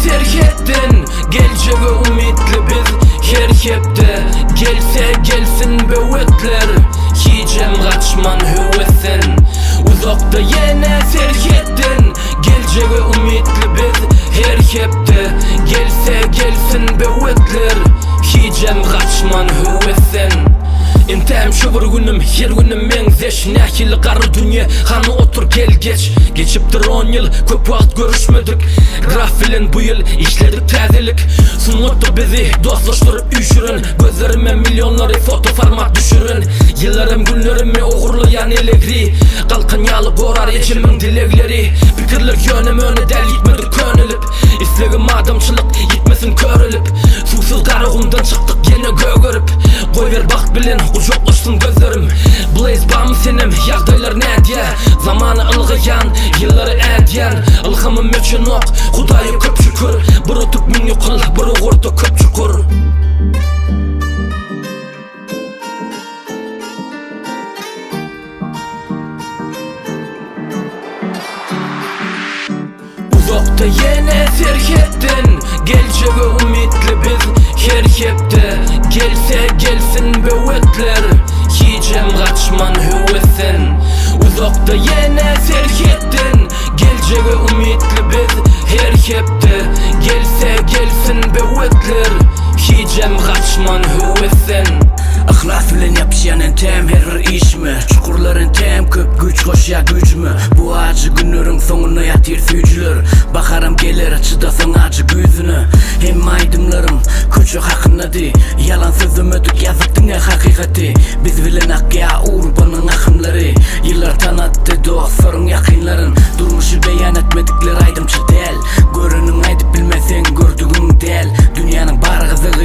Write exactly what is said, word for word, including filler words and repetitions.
terk ettin. Geleceğe umutlu biz her hepte. Gelse gelsin böğütler, yiyeceğim kaçman hüvesin. Uzakta yine terk ettin. Geleceğe umutlu biz her hepte. Gelse gelsin böğütler, yiyeceğim kaçman hüvesin. İntem şu bir günüm, her günüm men zeş. Nähili qarı dünya, hanı otur gel geç. Geçiptir on yıl, köp vaqt görüşmedik. Graf bilen bu yıl işledik täzelik. Sunuttu bizi dostlaştırıp üşürün. Gözlerime milyonları fotoformat düşürün. Yıllarım günlerimi oğurlayan elegri. Qalqan yalı borar içimin dilekleri. Pikirler yönüm öne del gitmedik könülüp. İslegim adamçılık gitmesin körülüp. Susuz qarıgımdan çıktık yine gögörüp. Koy ver bakt bilen ucoklaşsın gözlerim. Blaze bam senim yağdaylar nädiye. Zamanı ılgıyan, yılları ädiyen. Ilgımım üçün ok, Hudaya köp şükür. Bir otup min yukul, bir uğurda köp çukur. Uzakta yine terk ettin. Geleceğe umutlu biz her hepte. Gelse gelsin böğütler, yiyeceğim kaçman hüvesin. Uzakta yine terk ettin. Geleceğe umutlu biz her hepte. Gelse gelsin böğütler, yiyeceğim kaçman hüvesin. Ihlas bilen yapışanan tem her bir işmi. Çukurların tem köp güç koşya gücmü. Bu acı günlerin sonuna yatir süycüler. Bakarım gelir çıdasan acı güzünü. Hem aydımlarım köçü hakkında di. Yalan sözüm ödük yazıktın ya hakikati. Biz bilen akya urbanın akımları. Yıllar tanattı dostların yakınların. Durmuşu beyan etmedikleri aydımçı del. Görünün aydıp bilmesen gördüğün del. Dünyanın bargızı